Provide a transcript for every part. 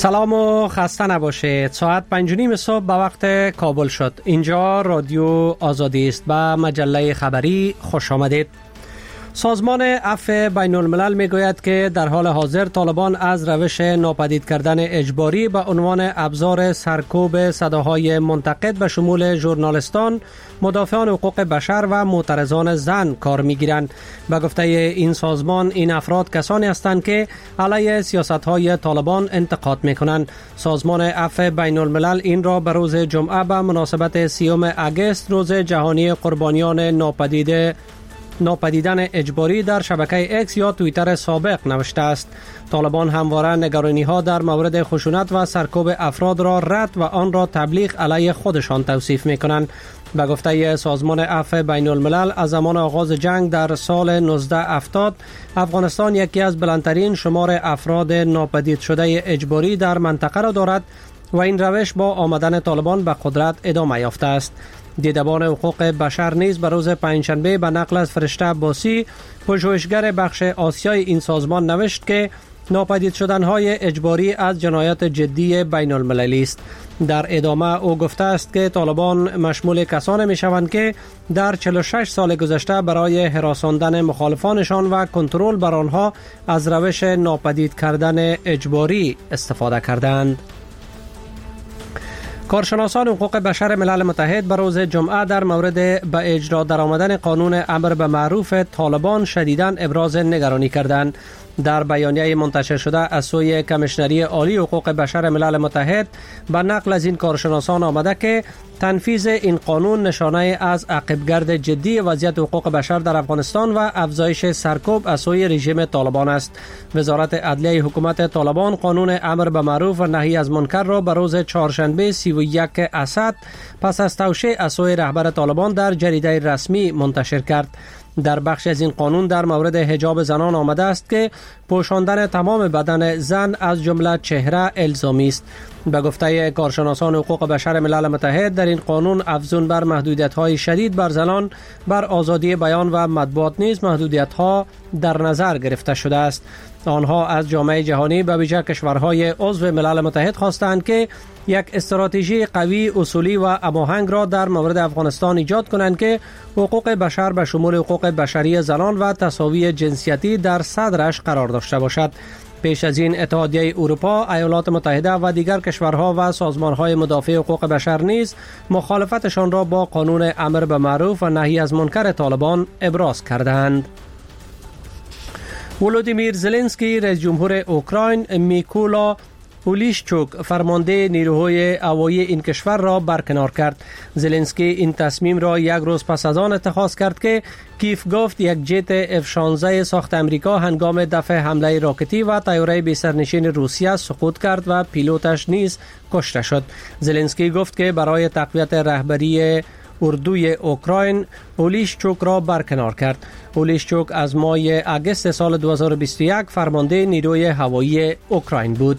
سلام و خسته نباشید. ساعت 5:30 صبح به وقت کابل شد. اینجا رادیو آزادی است. به مجله خبری خوش آمدید. سازمان عفو بین الملل می گوید که در حال حاضر طالبان از روش ناپدید کردن اجباری به عنوان ابزار سرکوب صداهای منتقد به شمول ژورنالیستان، مدافعان حقوق بشر و معترضان زن کار می گیرند. به گفته این سازمان، این افراد کسانی هستند که علیه سیاست‌های طالبان انتقاد می کنند. سازمان عفو بین الملل این را به روز جمعه به مناسبت 30 اگست، روز جهانی قربانیان ناپدیدن اجباری، در شبکه اکس یا توییتر سابق نوشته است. طالبان همواره نگرانی‌ها در مورد خشونت و سرکوب افراد را رد و آن را تبلیغ علیه خودشان توصیف می‌کنند. به گفته سازمان عفو بین الملل، از زمان آغاز جنگ در سال 1970 افغانستان یکی از بلندترین شمار افراد ناپدید شده اجباری در منطقه را دارد و این روش با آمدن طالبان به قدرت ادامه یافته است. دیدبان حقوق بشر نیز به روز پنجشنبه به نقل از فرشته عباسی، پژوهشگر بخش آسیای این سازمان، نوشت که ناپدید شدن‌های اجباری از جنایت جدی بین المللی است. در ادامه او گفته است که طالبان مشمول کسانی می‌شوند که در 46 سال گذشته برای هراساندن مخالفانشان و کنترل بر آنها از روش ناپدید کردن اجباری استفاده کردند. کارشناسان حقوق بشر ملل متحد به روز جمعه در مورد به اجرا درآمدن قانون امر به معروف طالبان شدیداً ابراز نگرانی کردند. در بیانیه منتشر شده از سوی کمیشنری عالی حقوق بشر ملل متحد به نقل از این کارشناسان آمده که تنفیذ این قانون نشانه از عقبگرد جدی وضعیت حقوق بشر در افغانستان و افزایش سرکوب از سوی رژیم طالبان است. وزارت عدلیه حکومت طالبان قانون امر به معروف و نهی از منکر را به روز چهارشنبه 31 اسد پس از توشیح از سوی رهبر طالبان در جریده رسمی منتشر کرد. در بخش از این قانون در مورد حجاب زنان آمده است که پوشاندن تمام بدن زن از جمله چهره الزامی است. به گفته کارشناسان حقوق بشر ملل متحد، در این قانون افزون بر محدودیت‌های شدید بر زنان بر آزادی بیان و مطبوعات نیز محدودیت‌ها در نظر گرفته شده است. آنها از جامعه جهانی به ویژه کشورهای عضو ملل متحد خواستند که یک استراتژی قوی، اصولی و هماهنگ را در مورد افغانستان ایجاد کنند که حقوق بشر به شمول حقوق بشری زنان و تساوی جنسیتی در صدرش قرار داشته باشد. پیش از این اتحادیه اروپا، ایالات متحده و دیگر کشورها و سازمانهای مدافع حقوق بشر نیز مخالفتشان را با قانون امر به معروف و نهی از منکر طالبان ابراز کردند. ولودیمیر زلنسکی رئیس جمهور اوکراین میکولا اولیشچوک فرمانده نیروهای هوایی این کشور را برکنار کرد. زلنسکی این تصمیم را یک روز پس از آن اتخاذ کرد که کیف گفت یک جت F-16 ساخت امریکا هنگام دفع حمله راکتی و طیاره بی سرنشین روسیه سقوط کرد و پیلوتش نیز کشته شد. زلنسکی گفت که برای تقویت رهبری اردوی اوکراین اولیشچوک را برکنار کرد. اولیشچوک از ماه اگست سال 2021 فرمانده نیروی هوایی اوکراین بود.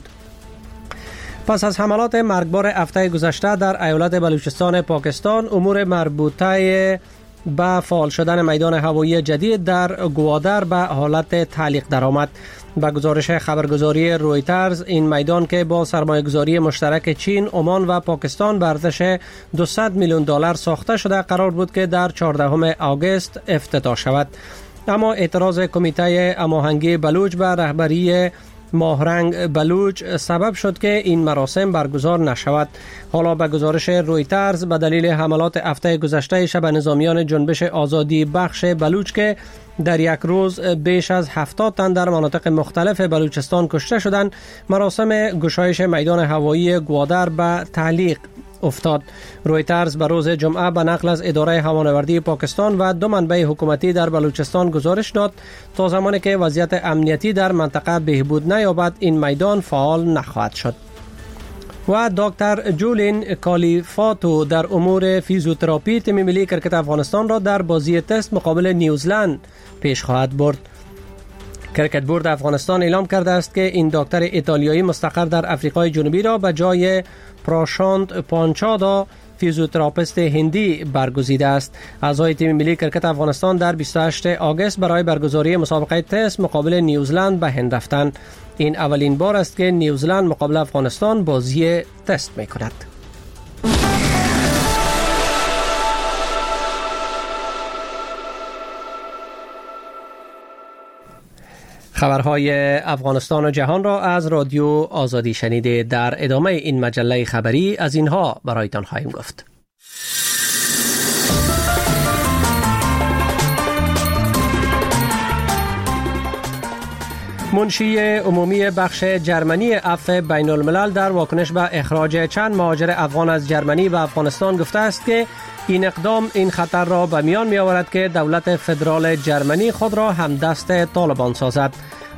پس از حملات مرگبار هفته گذشته در ایالت بلوچستان پاکستان، امور مربوطه به فعال شدن میدان هوایی جدید در گوادر به حالت تعلیق درآمد. به گزارش خبرگزاری رویترز، این میدان که با سرمایه‌گذاری مشترک چین، عمان و پاکستان به ارزش $200 میلیون ساخته شده قرار بود که در 14 آگوست افتتاح شود. اما اعتراض کمیته هماهنگی بلوچ به رهبری ماهرنگ بلوچ سبب شد که این مراسم برگزار نشود. حالا به گزارش رویترز، به دلیل حملات هفته گذشته شب نظامیان جنبش آزادی بخش بلوچ که در یک روز بیش از 70 تن در مناطق مختلف بلوچستان کشته شدند، مراسم گشایش میدان هوایی گوادر به تعلیق افتاد. رویترز به روز جمعه به نقل از اداره هوانوردی پاکستان و دو منبع حکومتی در بلوچستان گزارش داد تا زمانی که وضعیت امنیتی در منطقه بهبود نیابد این میدان فعال نخواهد شد. و دکتر جولین کالیفاتو در امور فیزیوتراپی تیم ملی کرکت افغانستان را در بازی تست مقابل نیوزلند پیش خواهد برد. کرکت بورد افغانستان اعلام کرده است که این دکتر ایتالیایی مستقر در افریقای جنوبی را به جای پراشانت پانچادا فیزیوتراپیست هندی برگزیده است. اعضای تیم ملی کرکت افغانستان در 28 آگوست برای برگزاری مسابقه تست مقابل نیوزلند به هند رفتند. این اولین بار است که نیوزلند مقابل افغانستان بازی تست می کند. خبرهای افغانستان و جهان را از رادیو آزادی شنیده. در ادامه این مجله خبری از اینها برایتان خواهیم گفت. منشی عمومی بخش جرمنی عفو بین الملل در واکنش به اخراج چند مهاجر افغان از جرمنی و افغانستان گفته است که این اقدام این خطر را به میان می آورد که دولت فدرال جرمنی خود را همدست طالبان سازد.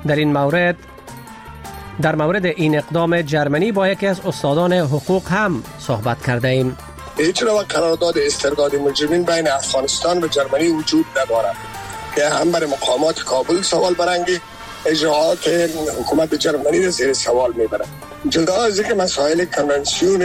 در مورد این اقدام جرمنی با یکی از استادان حقوق هم صحبت کرده ایم. هیچ نوع قرارداد استرداد مجرمین بین افغانستان و جرمنی وجود ندارد که هم بر مقامات کابل سوال برانگیخت، اجراعات حکومت جرمنی را زیر سوال میبرد. جدا از اینکه مسائل کنونسیون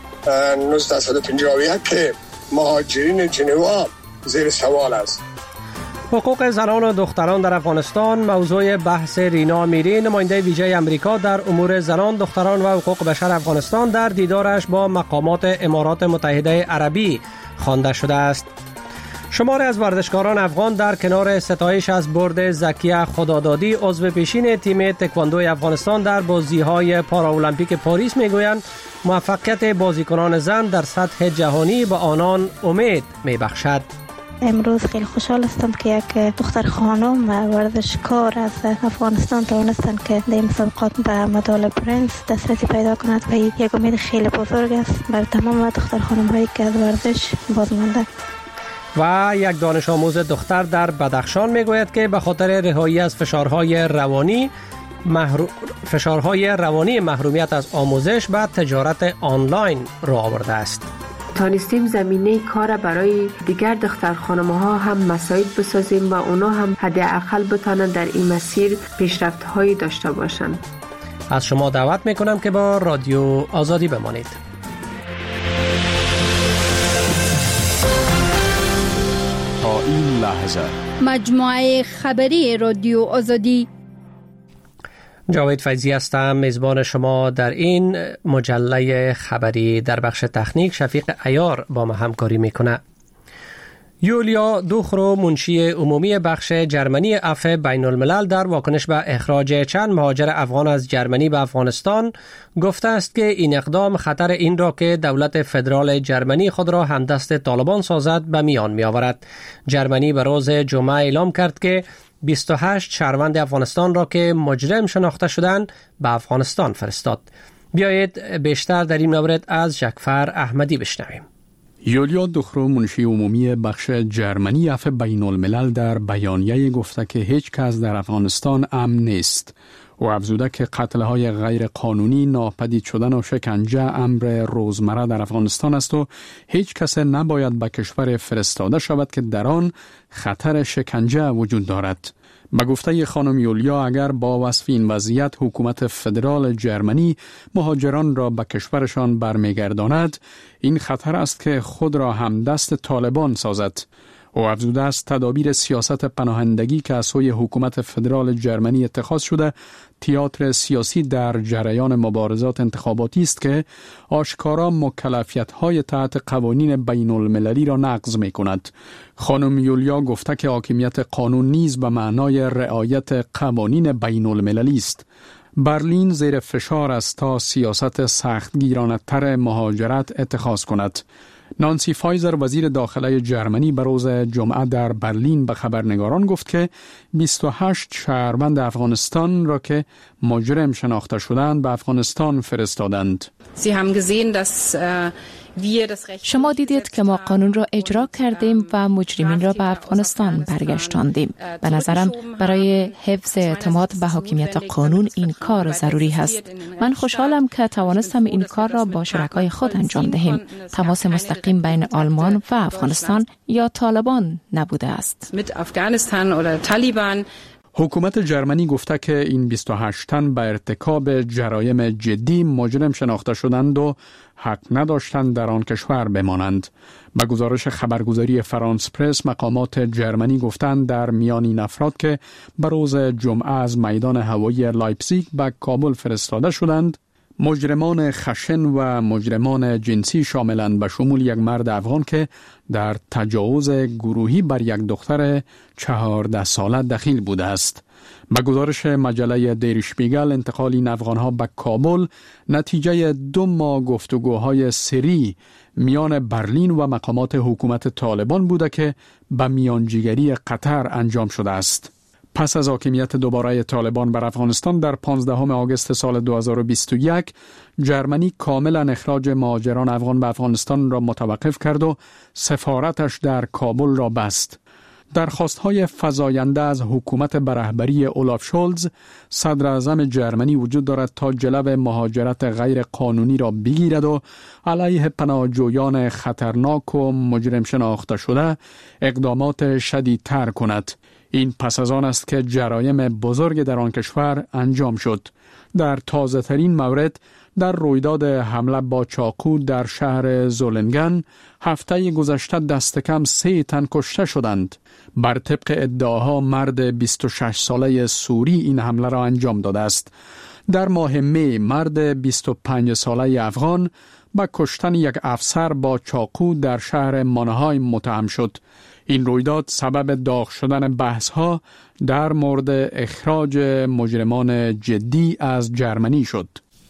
1951 که مهاجرین جنوا زیر سوال است. حقوق زنان و دختران در افغانستان موضوع بحث رینا میری، نماینده ویژه امریکا در امور زنان، دختران و حقوق بشر افغانستان در دیدارش با مقامات امارات متحده عربی خوانده شده است. شماری از ورزشکاران افغان در کنار ستایش از برد زکیه خدادادی عضو پیشین تیم تکواندو افغانستان در بازی‌های پاراولمپیک پاریس میگویند موفقیت بازیکنان زن در سطح جهانی به آنان امید میبخشد. امروز خیلی خوشحال هستم که یک دختر خانم و ورزشکار از افغانستان توانستند که در مسابقات به مدال برنز دسترسی پیدا کند و یک امید خیلی بزرگ است بر تمام دختر خانم‌هایی که از ورزش بازمانده. و یک دانش آموز دختر در بدخشان میگوید که به خاطر رهایی از فشارهای روانی محرومیت از آموزش به تجارت آنلاین رو آورده است. تانستیم زمینه کار برای دیگر دختر خانم‌ها هم مساعد بسازیم و اونا هم حداقل بتانند در این مسیر پیشرفت‌هایی داشته باشند. از شما دعوت میکنم که با رادیو آزادی بمانید. تا این لحظه مجموعه خبری رادیو آزادی. جاوید فیضی هستم، میزبان شما در این مجله خبری. در بخش تکنیک شفیق عیار با ما همکاری میکنه. یولیا دوخرو، منشی عمومی بخش جرمنی عفو بین الملل در واکنش به اخراج چند مهاجر افغان از جرمنی به افغانستان گفته است که این اقدام خطر این را که دولت فدرال جرمنی خود را همدست طالبان سازد به میان می آورد. جرمنی به روز جمعه اعلام کرد که 28 شهروند افغانستان را که مجرم شناخته شدند به افغانستان فرستاد. بیایید بیشتر در این مورد از جعفر احمدی بشنویم. یولیا دوخرو، منشی عمومی بخش جرمنی عفو بین الملل، در بیانیه گفته که هیچ کس در افغانستان امن نیست و افزوده که قتل‌های غیر قانونی، ناپدید شدن و شکنجه امر روزمره در افغانستان است و هیچ کس نباید به کشور فرستاده شود که در آن خطر شکنجه وجود دارد. به گفته خانم یولیا، اگر با وصف این وضعیت حکومت فدرال جرمنی مهاجران را به کشورشان برمیگرداند، این خطر است که خود را همدست طالبان سازد. و افزوده است تدابیر سیاست پناهندگی که از سوی حکومت فدرال جرمنی اتخاذ شده تئاتر سیاسی در جریان مبارزات انتخاباتی است که آشکارا مکلفیت‌های تحت قوانین بین المللی را نقض می‌کند. خانم یولیا گفته که حاکمیت قانون نیز به معنای رعایت قوانین بین المللی است. برلین زیر فشار است تا سیاست سختگیرانه‌تر مهاجرت اتخاذ کند. نانسی فایزر، وزیر داخله جرمنی، به روز جمعه در برلین به خبرنگاران گفت که 28 شهروند افغانستان را که مجرم شناخته شدند به افغانستان فرستادند. شما دیدید که ما قانون را اجرا کردیم و مجرمین را به افغانستان برگشتاندیم. به نظرم برای حفظ اعتماد به حاکمیت قانون این کار ضروری است. من خوشحالم که توانستم این کار را با شرکای خود انجام دهیم. تماس مستقیم بین آلمان و افغانستان یا طالبان نبوده است. حکومت جرمنی گفته که این 28 تن به ارتکاب جرایم جدی مجرم شناخته شدند و حق نداشتند در آن کشور بمانند. به گزارش خبرگزاری فرانس پرس، مقامات جرمنی گفتند در میان این افراد که به روز جمعه از میدان هوایی لایپزیگ به کابل فرستاده شدند، مجرمان خشن و مجرمان جنسی شاملند، به شمول یک مرد افغان که در تجاوز گروهی بر یک دختر 14 ساله دخیل بوده است. به گزارش مجله دیر شپیگل، انتقال این افغانها به کابل نتیجه 2 ماه گفتگوهای سری میان برلین و مقامات حکومت طالبان بوده که به میانجیگری قطر انجام شده است. پس از حاکمیت دوباره طالبان بر افغانستان در 15 آگوست سال 2021، جرمنی کاملا اخراج مهاجران افغان به افغانستان را متوقف کرد و سفارتش در کابل را بست. درخواست‌های فزاینده از حکومت به رهبری اولاف شولز، صدر اعظم جرمنی، وجود دارد تا جلو مهاجرت غیر قانونی را بگیرد و علیه پناهجویان خطرناک و مجرم شناخته شده اقدامات شدیدتر کند. این پس از آن است که جرایم بزرگ در آن کشور انجام شد. در تازه ترین مورد، در رویداد حمله با چاقو در شهر زولنگن هفته گذشته دست کم 3 تن کشته شدند. بر طبق ادعاها مرد 26 ساله سوری این حمله را انجام داده است. در ماه می، مرد 25 ساله افغان با کشتن یک افسر با چاقو در شهر مانهایم متهم شد. این رویداد سبب داغ شدن بحث‌ها در مورد اخراج مجرمان جدی از جرمنی شد.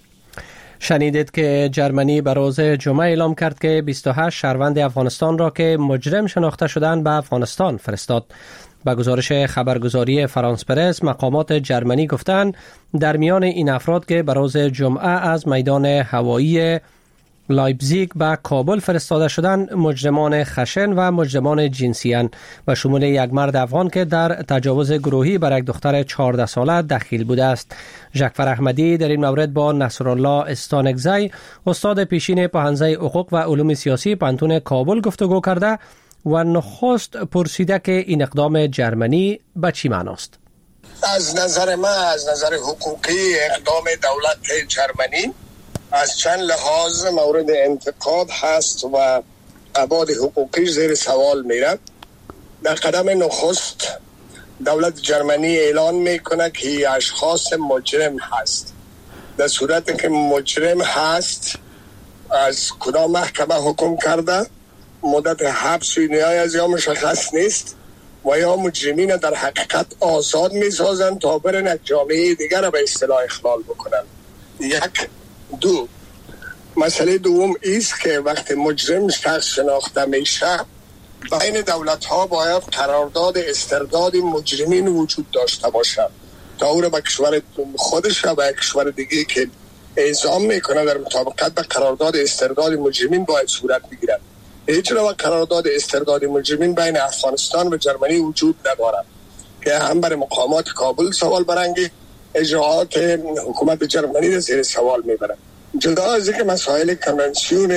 شنیدید که جرمنی به روز جمعه اعلام کرد که 28 شهروند افغانستان را که مجرم شناخته شدند به افغانستان فرستاد. به گزارش خبرگزاری فرانس پرس، مقامات جرمنی گفتند در میان این افراد که به روز جمعه از میدان هوایی لایپزیگ به کابل فرستاده شدند، مجرمان خشن و مجرمان جنسی اند، و شمول یک مرد افغان که در تجاوز گروهی بر یک دختر 14 ساله دخیل بوده است. ژکفر احمدی در این مورد با نصرالله استانکزی، استاد پیشین پوهنځی حقوق و علوم سیاسی پوهنتون کابل گفتگو کرده و نخست پرسیده که این اقدام جرمنی به چی معناست. از نظر من، از نظر حقوقی، اقدام دولت جرمنی از چند لحاظ مورد انتقاد هست و ابعاد حقوقی زیر سوال میره. در قدم نخست دولت جرمنی اعلان میکنه که اشخاص مجرم هست. در صورتی که مجرم هست، از کدام محکمه حکم کرده، مدت حبس و نیای از یا مشخص نیست و یا مجرمین در حقیقت آزاد میسازن تا برن جامعه دیگر به اصطلاح اخلال بکنن. یک. 2. مسئله دوم ایست که وقتی مجرم شخص شناخته میشه، بین دولت ها باید قرارداد استرداد مجرمین وجود داشته باشه تا او را به کشور خودش و به کشور دیگه که اعزام میکنه در مطابقت به قرارداد استرداد مجرمین باید صورت بگیرد. هیچ نوع قرارداد استرداد مجرمین بین افغانستان و جرمنی وجود ندارد که هم برای مقامات کابل سوال برانگیخت، اجراعات حکومت جرمنی را زیر سوال میبرد. جدا از اینکه مسائل کنونسیون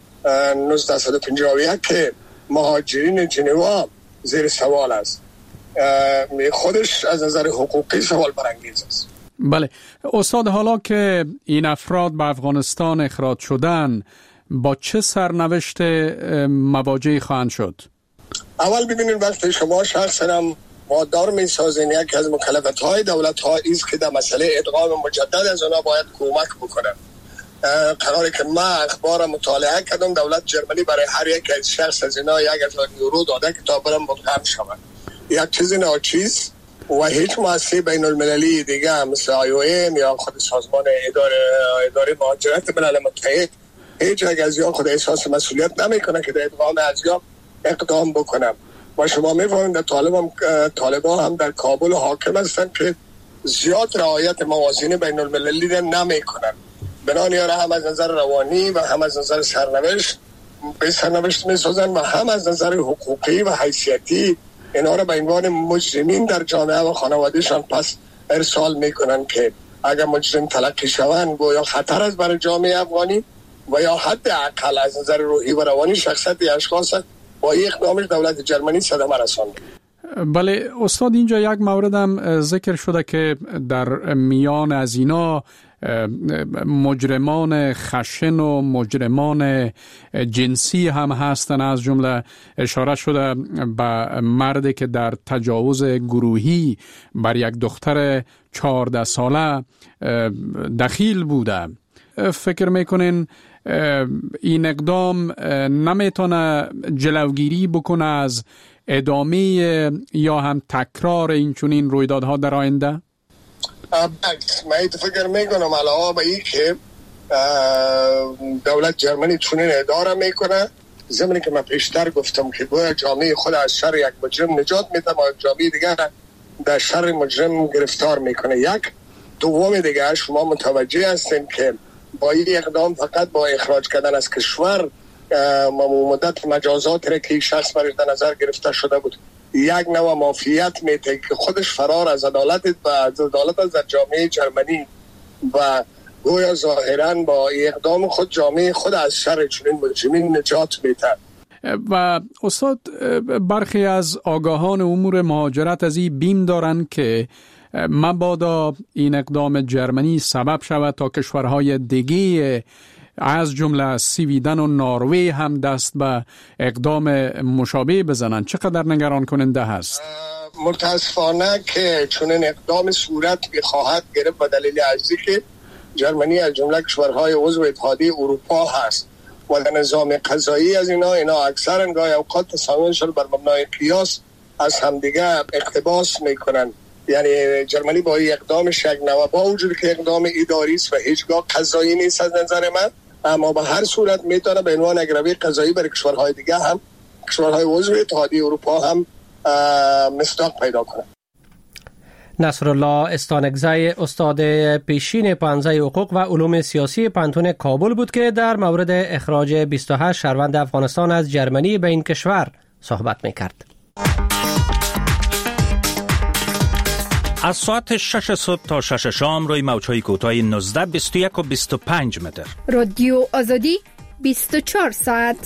1951 که مهاجرین جنوا زیر سوال است، خودش از نظر حقوقی سوال برانگیز است. بله استاد، حالا که این افراد به افغانستان اخراج شدن، با چه سرنوشت مواجه خواهند شد؟ اول ببینید وقتی شما شخصا وادار میسازین، یکی از مکلفیت‌های دولت‌ها است که در مسئله ادغام مجدد از اونا باید کمک بکنن. قراره که من اخبار مطالعه کردم، دولت جرمنی برای هر یک از شخص از اینا 1000 یورو داده که تا برم مدغم شود. یک چیز ناچیز و هیچ مؤسسه بین المللی دیگه مثل IOM یا خود سازمان اداره مهاجرت ملل متحد هیچ یک از یا خود احساس مسئولیت نمیکنه که در ادغام از یا اقدام بکنم. و شما میفهمید طالبان هم در کابل حاکم هستن که زیاد رعایت موازین بین المللی نمیکنن. بنابراین هم از نظر روانی و هم از نظر سرنوشت میسازن و هم از نظر حقوقی و حیثیتی اینا را به عنوان مجرمین در جامعه و خانوادهشان پس ارسال میکنن که اگر مجرم تلقی شوند گویا خطر است برای جامعه افغانی و یا حداقل از نظر روحی و روانی شخصیت اشخاص با اقدامش دولت جرمنی صدمه رسانده. بله استاد، اینجا یک مورد هم ذکر شده که در میان از اینا مجرمان خشن و مجرمان جنسی هم هستن. از جمله اشاره شده به مردی که در تجاوز گروهی بر یک دختر 14 ساله دخیل بوده. فکر میکنین این اقدام نمیتونه جلوگیری بکنه از ادامه یا هم تکرار این رویدادها در آینده؟ من فکر میکنم علاوه بر این که دولت جرمنی چنین اداره میکنه، زمانی که من پیشتر گفتم که گویا جامعه خود از شر یک مجرم نجات میده و جامعه دیگر در شر مجرم گرفتار میکنه. یک دوم دیگه شما متوجه هستین که با این اقدام فقط با اخراج کردن از کشور مدت مجازات را که شخص برش در نظر گرفته شده بود، یک نوع مافیت میته که خودش فرار از عدالت و از عدالت از جامعه جرمنی و گویا ظاهرا با اقدام خود جامعه خود از شر چنین مجرمین نجات میده. و استاد، برخی از آگاهان امور مهاجرت از این بیم دارند که مبادا این اقدام جرمنی سبب شود تا کشورهای دیگه از جمله سویدن و نروژ هم دست به اقدام مشابه بزنند. چقدر نگران کننده هست؟ متاسفانه که چنین اقدام صورت می‌خواهد گرفت به دلیل ارزی که جرمنی از جمله کشورهای عضو اتحادیه اروپا هست و در نظام قضایی از اینا اکثرا گاهی اوقات تصامیمشون بر مبنای قیاس از همدیگه اقتباس میکنن. یعنی جرمنی با این اقدامش یک نوع، با وجود که اقدام اداری است و هیچگاه قضایی نیست از نظر من، اما به هر صورت میتونه به عنوان یک روی قضایی برای کشورهای دیگه هم، کشورهای عضو اتحادیه اروپا هم مصداق پیدا کنه. نصرالله استانکزی استاد پیشین پانزه حقوق و علوم سیاسی پانتون کابل بود که در مورد اخراج 28 شهروند افغانستان از جرمنی به این کشور صحبت میکرد. از ساعت 6 صبح تا 6 شام روی موج‌های کوتاه 19، 21 و 25 متر. رادیو آزادی 24 ساعت.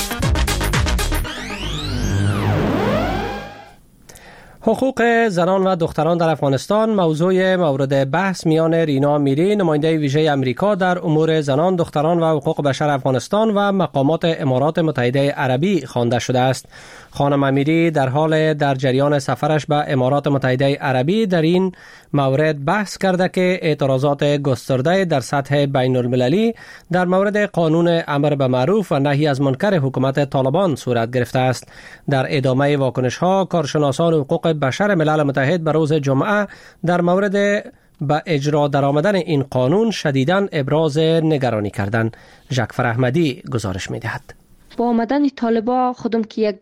حقوق زنان و دختران در افغانستان موضوع مورد بحث میان رینا امیری، نماینده ویژه امریکا در امور زنان، دختران و حقوق بشر افغانستان و مقامات امارات متحده عربی خوانده شده است. خانم امیری در حال در جریان سفرش به امارات متحده عربی در این مورد بحث کرده که اعتراضات گسترده در سطح بین المللی در مورد قانون امر به معروف و نهی از منکر حکومت طالبان صورت گرفته است. در ادامه واکنش ها، کارشناسان حقوق بشر ملل متحد به روز جمعه در مورد به اجرا درآمدن این قانون شدیداً ابراز نگرانی کردند. ژکفر احمدی گزارش می‌دهد. با آمدن طالبا خودم که یک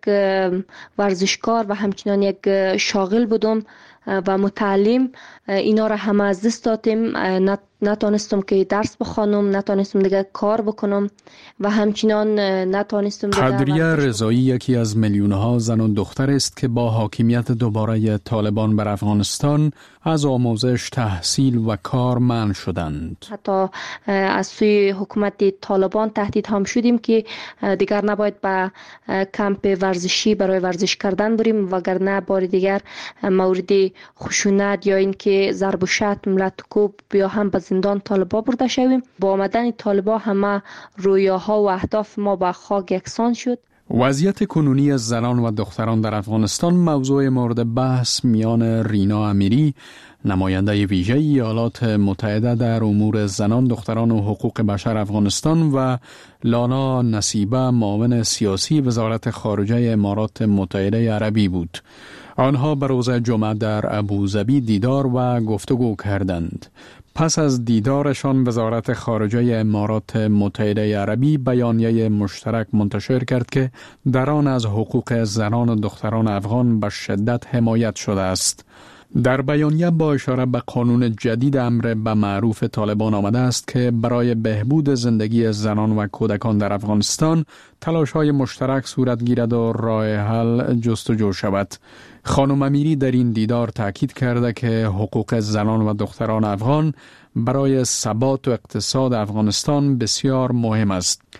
ورزشکار و همچنان یک شاغل بودم و متعلم، اینا را همه از دست دادیم. نتونستم که درس بخوانم، نتونستم دیگه کار بکنم و همچنان نتونستم دیگه. قدریه رضایی یکی از میلیون‌ها زن و دختر است که با حاکمیت دوباره طالبان بر افغانستان از آموزش، تحصیل و کار منع شدند. حتی از سوی حکومت طالبان تهدید هم شدیم که دیگر نباید به کمپ ورزشی برای ورزش کردن بریم، وگرنه بار دیگر مورد خشونت یا اینکه ضرب و شتم، لطکوب یا هم به زندان طالبا برده شویم. با آمدن طالبا همه رویاها و اهداف ما به خاک یکسان شد. وضعیت کنونی زنان و دختران در افغانستان موضوع مورد بحث میان رینا امیری، نماینده ویژه ایالات متحده در امور زنان، دختران و حقوق بشر افغانستان و لانا نصیبه، معاون سیاسی وزارت خارجه امارات متحده عربی بود. آنها به روز جمعه در ابوظبی دیدار و گفتگو کردند. پس از دیدارشان وزارت خارجه امارات متحده عربی بیانیه مشترک منتشر کرد که در آن از حقوق زنان و دختران افغان به شدت حمایت شده است. در بیانیه با اشاره به قانون جدید امر به معروف طالبان آمده است که برای بهبود زندگی زنان و کودکان در افغانستان تلاش‌های مشترک صورت گیرد و راه حل جستجو شود. خانم امیری در این دیدار تاکید کرده که حقوق زنان و دختران افغان برای ثبات و اقتصاد افغانستان بسیار مهم است.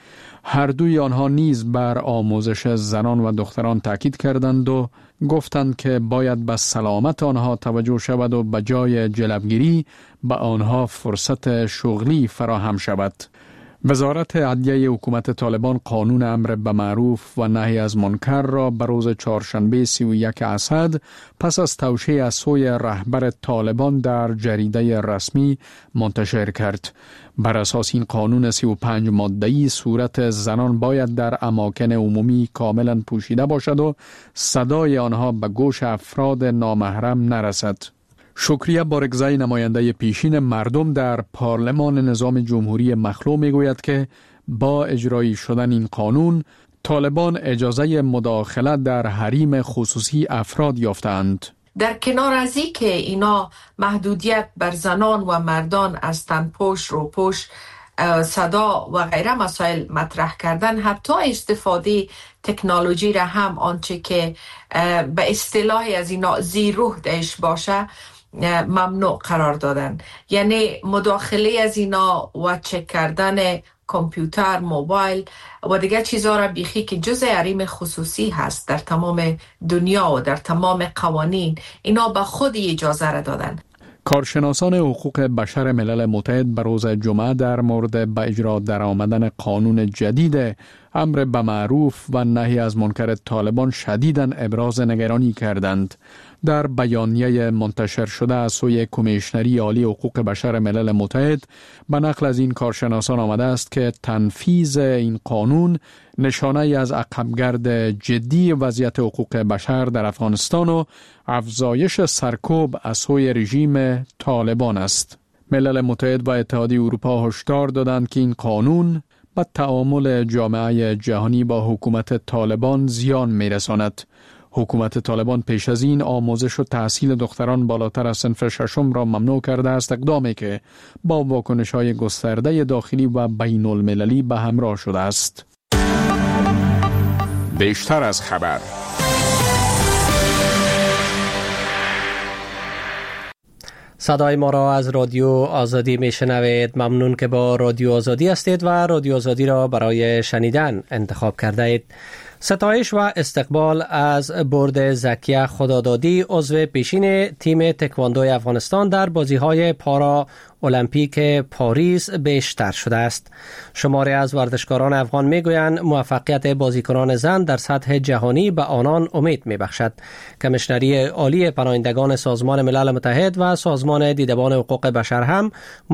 هر دوی آنها نیز بر آموزش زنان و دختران تاکید کردند و گفتند که باید به سلامت آنها توجه شود و به جای جلبگیری به آنها فرصت شغلی فراهم شود. وزارت عدلیه حکومت طالبان قانون امر به معروف و نهی از منکر را به روز چهارشنبه 31 اسد پس از توشیح از سوی رهبر طالبان در جریده رسمی منتشر کرد. بر اساس این قانون 35 ماده‌ای صورت زنان باید در اماکن عمومی کاملا پوشیده باشد و صدای آنها به گوش افراد نامحرم نرسد. شکریه بارگزای نماینده پیشین مردم در پارلمان نظام جمهوری مخلوع می گوید که با اجرایی شدن این قانون طالبان اجازه مداخله در حریم خصوصی افراد یافتند. در کنار از این که اینا محدودیت بر زنان و مردان از تنپوش، روپوش، صدا و غیره مسائل مطرح کردن، حتی استفاده تکنولوژی را هم آنچه که به اصطلاح از اینا زیروح دهش باشه ممنوع قرار دادن. یعنی مداخله از اینا و چک کردن کامپیوتر، موبایل و دیگر چیزها را بیخی که جزء حریم خصوصی هست در تمام دنیا و در تمام قوانین، اینا به خود اجازه را دادن. کارشناسان حقوق بشر ملل متحد به روز جمعه در مورد به اجرا درآمدن قانون جدید امر به معروف و نهی از منکر طالبان شدیداً ابراز نگرانی کردند. در بیانیه منتشر شده از سوی کمیشنری عالی حقوق بشر ملل متحد به نقل از این کارشناسان آمده است که تنفیذ این قانون نشانه از عقبگرد جدی وضعیت حقوق بشر در افغانستان و افزایش سرکوب از سوی رژیم طالبان است. ملل متحد و اتحادیه اروپا هشدار دادند که این قانون به تعامل جامعه جهانی با حکومت طالبان زیان می‌رساند. حکومت طالبان پیش از این آموزش و تحصیل دختران بالاتر از صنف ششم را ممنوع کرده است، اقدامی که با واکنش‌های گسترده داخلی و بین المللی به همراه شده است. بیشتر از خبر. صدای ما را از رادیو آزادی میشنوید. ممنون که با رادیو آزادی هستید و رادیو آزادی را برای شنیدن انتخاب کرده اید. ستایش و استقبال از برد زکیه خدادادی، عضو پیشین تیم تکواندوی افغانستان در بازی‌های پارا المپیک پاریس بیشتر شده است. شماری از ورزشکاران افغان میگویند موفقیت بازیکنان زن در سطح جهانی به آنان امید میبخشد. کمیشنری عالی پناهندگان سازمان ملل متحد و سازمان دیدبان حقوق بشر هم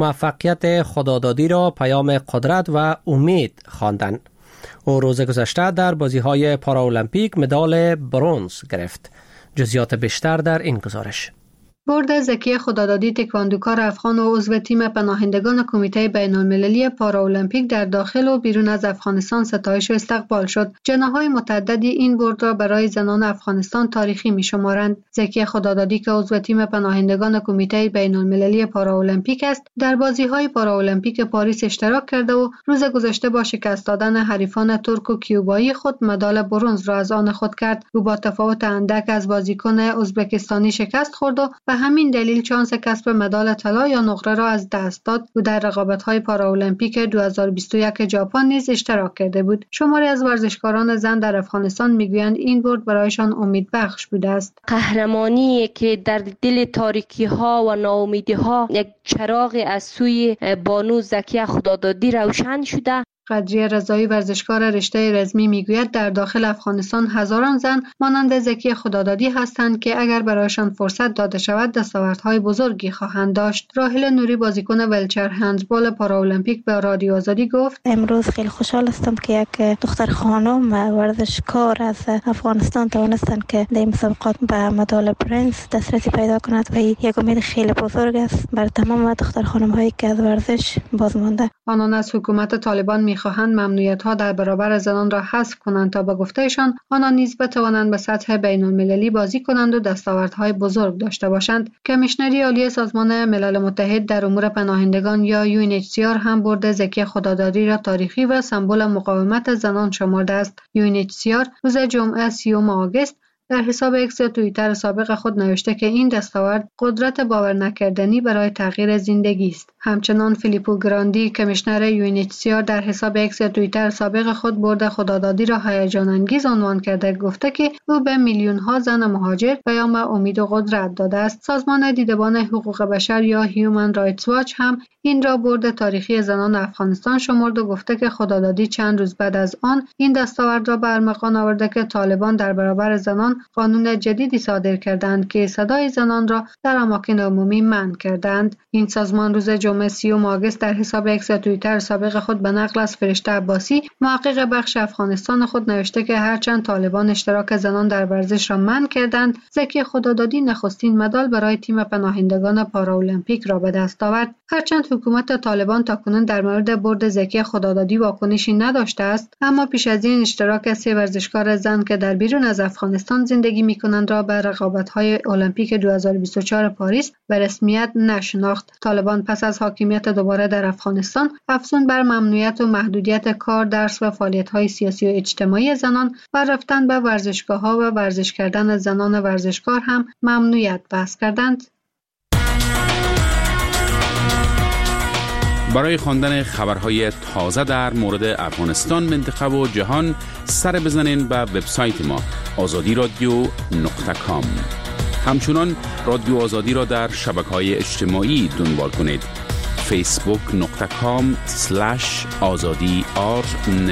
موفقیت خدادادی را پیام قدرت و امید خواندند. او روز گذشته در بازی‌های پاراولمپیک مدال برنز گرفت. جزئیات بیشتر در این گزارش. برد زکیه خدادادی، تکواندوکار افغان و عضو تیم پناهندگان کمیته بین‌المللی پاراولمپیک در داخل و بیرون از افغانستان ستایش و استقبال شد. جناح‌های متعددی این برد را برای زنان افغانستان تاریخی می‌شمارند. زکیه خدادادی که عضو تیم پناهندگان کمیته بین‌المللی پاراولمپیک است، در بازی‌های پاراولمپیک پاریس اشتراک کرده و روز گذشته با شکست دادن حریفان ترک و کیوبایی خود مدال برنز را از آن خود کرد. او با تفاوت اندک از بازیکن ازبکستانی شکست خورد و به همین دلیل شانس کسب مدال طلا یا نقره را از دست داد. او در رقابت‌های پاراولمپیک 2021 ژاپن نیز اشتراک کرده بود. شماری از ورزشکاران زن در افغانستان میگویند این برد برایشان امیدبخش بوده است. قهرمانی که در دل تاریکی‌ها و ناامیدی‌ها یک چراغ از سوی بانو زکیه خدادادی روشن شده. قدریه رضایی، ورزشکار رشته رزمی، میگوید در داخل افغانستان هزاران زن مانند زکیه خدادادی هستند که اگر برایشان فرصت داده شود دستاوردهای بزرگی خواهند داشت. راحل نوری، بازیکن ویلچر هندبال پاراولمپیک، به رادیو آزادی گفت: امروز خیلی خوشحال هستم که یک دختر خانم ورزشکار از افغانستان توانستند که در مسابقات به مدال برنز دسترسی پیدا کند و یک امید خیلی بزرگ است بر تمام دختر خانم هایی که از ورزش باز مانده. آنان از حکومت طالبان می‌خواهند ممنوعیت‌ها در برابر زنان را حذف کنند تا به گفتهشان آنان نیز بتوانند به سطح بین‌المللی بازی کنند و دستاوردهای بزرگ داشته باشند. کمیشنری عالی سازمان ملل متحد در امور پناهندگان یا UNHCR هم برد زکیه خدادادی را تاریخی و سمبل مقاومت زنان شمرده است. UNHCR روز جمعه 30 آگوست در حساب ایکس توییتر سابق خود نوشته که این دستاورد قدرت باور نکردنی برای تغییر زندگی است. همچنان فیلیپو گراندی کمیشنر UNHCR در حساب ایکس توییتر سابق خود برد خدادادی را هیجان انگیز عنوان کرده گفته که او به میلیون ها زن مهاجر پیام امید و قدرت داده است. سازمان دیدبان حقوق بشر یا هیومن رایتس واچ هم این را برد تاریخی زنان افغانستان شمرد و گفته که خدادادی چند روز بعد از آن این دستاورد را به ارمغان آورده که طالبان در برابر زنان قانون جدیدی صادر کردند که صدای زنان را در اماکن عمومی منع کردند. این سازمان روز جمعه 30 آگوست در حساب ایکس توییتر سابق خود به نقل از فرشته عباسی محقق بخش افغانستان خود نوشته که هرچند طالبان اشتراک زنان در ورزش را منع کردند، زکی خدادادی نخستین مدال برای تیم پناهندگان پاراولمپیک را به دست آورد. هرچند حکومت طالبان تاکنون در مورد برد زکی خدادادی واکنشی نداشته است، اما پیش از این اشتراک 3 ورزشکار زن که در بیرون از افغانستان زندگی می‌کنند را به رقابت‌های المپیک 2024 پاریس به رسمیت نشناخت. طالبان پس از حاکمیت دوباره در افغانستان افزون بر ممنوعیت و محدودیت کار، درس و فعالیت‌های سیاسی و اجتماعی زنان و رفتن به ورزشگاه‌ها و ورزش کردن زنان ورزشکار هم ممنوعیت بحث کردند. برای خواندن خبرهای تازه در مورد افغانستان، منطقه و جهان سر بزنین به وبسایت ما azadiradio.com. همچنان رادیو آزادی را در شبکه‌های اجتماعی دنبال کنید. facebook.com/azadi_r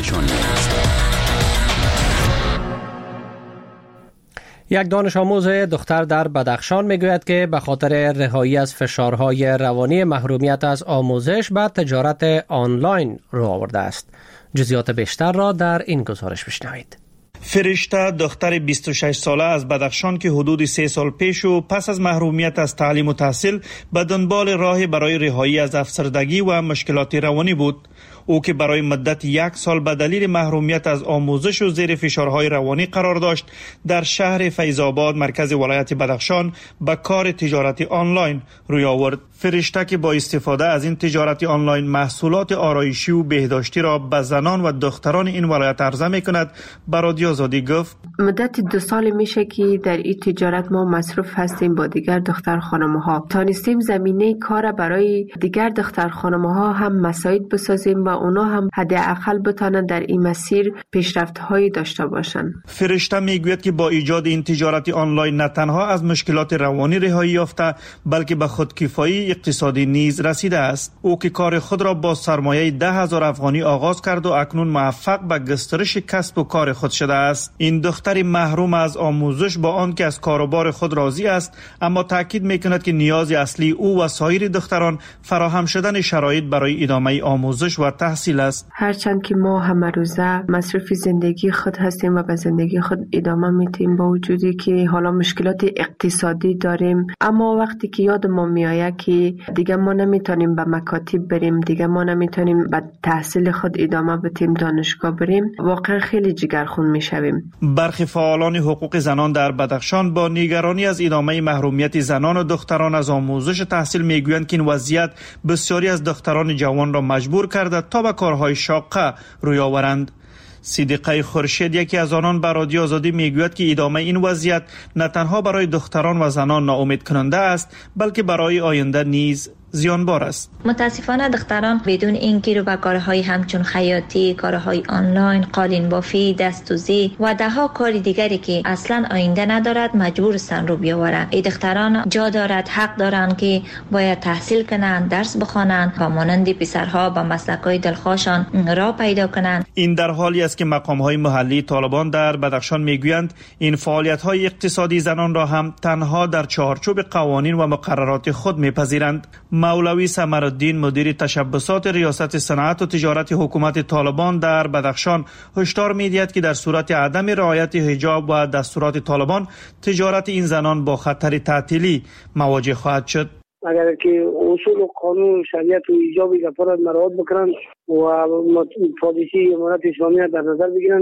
یک دانش آموز دختر در بدخشان میگوید که به خاطر رهایی از فشارهای روانی محرومیت از آموزش به تجارت آنلاین رو آورده است. جزئیات بیشتر را در این گزارش بشنوید. فرشته دختر 26 ساله از بدخشان که حدود 3 سال پیش و پس از محرومیت از تعلیم و تحصیل به دنبال راهی برای رهایی از افسردگی و مشکلات روانی بود. او که برای مدت 1 سال به دلیل محرومیت از آموزش و زیر فشارهای روانی قرار داشت، در شهر فیض‌آباد مرکز ولایت بدخشان به کار تجارت آنلاین روی آورد. فرشته که با استفاده از این تجارت آنلاین محصولات آرایشی و بهداشتی را به زنان و دختران این ولایت عرضه می‌کند، به رادیو آزادی گفت مدت 2 سال میشه که در این تجارت ما مصروف هستیم. با دیگر دختر خانم‌ها تانستیم زمینه کار برای دیگر دختر خانم‌ها هم مساعد بسازیم و اونا هم حداقل بتونن در این مسیر پیشرفت‌هایی داشته باشن. فرشته میگوید که با ایجاد این تجارت آنلاین نه تنها از مشکلات روانی رهایی یافته، بلکه به خودکفایی اقتصادی نیز رسیده است. او که کار خود را با سرمایه 10,000 افغانی آغاز کرد و اکنون موفق به گسترش کسب و کار خود شده است. این دختر محروم از آموزش با آنکه از کاروبار خود راضی است، اما تاکید میکند که نیاز اصلی او و سایر دختران فراهم شدن شرایط برای ادامه آموزش و تحصیل است. هرچند که ما همه روزه مصروف زندگی خود هستیم و به زندگی خود ادامه میدیم، با وجودی که حالا مشکلات اقتصادی داریم، اما وقتی که یاد ما میآید که دیگه ما نمیتونیم به مکاتب بریم، دیگه ما نمیتونیم به تحصیل خود ادامه بدیم، دانشگاه بریم، واقعا خیلی جگرخون میشویم. برخی فعالان حقوق زنان در بدخشان با نگرانی از ادامه محرومیت زنان و دختران از آموزش تحصیل میگویند که این وضعیت بسیاری از دختران جوان را مجبور کرده تا به کارهای شاقه روی آورند. صدیقه خورشید یکی از آنان به رادیو آزادی میگوید که ادامه این وضعیت نه تنها برای دختران و زنان ناامید کننده است، بلکه برای آینده نیز زیانبار است. متاسفانه دختران بدون اینکه رو به کارهای همچون خیاطی، کارهای آنلاین، قالین بافی، دستوزی و دهها کار دیگری که اصلا آینده ندارد مجبور هستند رو بیاورند. این دختران جا دارد، حق دارند که باید تحصیل کنند، درس بخوانند و مانند پسرها به مسلک‌های دلخواشان راه پیدا کنند. این در حالی است که مقام‌های محلی طالبان در بدخشان میگویند این فعالیت‌های اقتصادی زنان را هم تنها در چارچوب قوانین و مقررات خود میپذیرند. مولوی سمرالدین مدیر تشبسات ریاست صنعت و تجارت حکومت طالبان در بدخشان هشدار می‌دهد که در صورت عدم رعایت حجاب و دستورات طالبان تجارت این زنان با خطر تعطیلی مواجه خواهد شد. اگر که اصول و قانون شریعت و ایجاب زفارت مراعات بکنند و پالیسی امارت اسلامی در نظر بگیرند،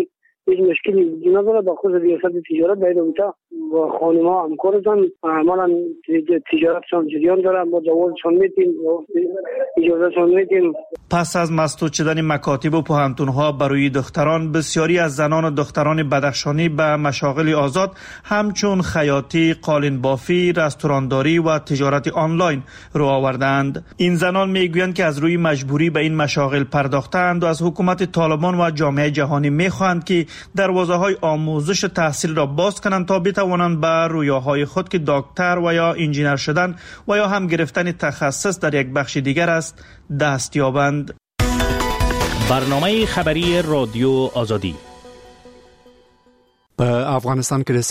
هیچ مشکلی وجود نداره. با خود ریاست تجارت باید اونجا با خانم‌ها همکارتان عملا تجارتشان جریان داره، ما جوازشان میدیم، اجازهشان میدیم. پس از مسدود شدن مکاتب و پوهنتون‌ها برای دختران، بسیاری از زنان و دختران بدخشانی به مشاغل آزاد همچون خیاطی، قالین بافی، رستورانداری و تجارت آنلاین رو آوردند. این زنان میگویند که از روی مجبوری به این مشاغل پرداختند و از حکومت طالبان و جامعه جهانی میخواهند که دروازه‌های آموزش تحصیل را باز کنند تا بتوانند به رویاهای خود که دکتر و یا انجینر شدن و یا هم گرفتن تخصص در یک بخش دیگر است دست یابند. برنامه خبری رادیو آزادی. به افغانستان که